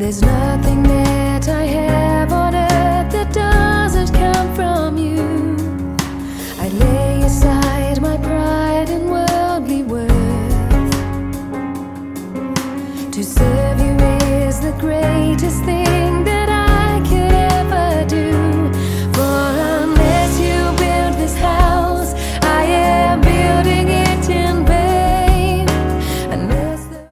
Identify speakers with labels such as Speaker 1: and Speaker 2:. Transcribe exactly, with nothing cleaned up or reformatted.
Speaker 1: There's nothing that I have on earth that doesn't come from you. I lay aside my pride and worldly worth. To serve you is the greatest thing that I could ever do.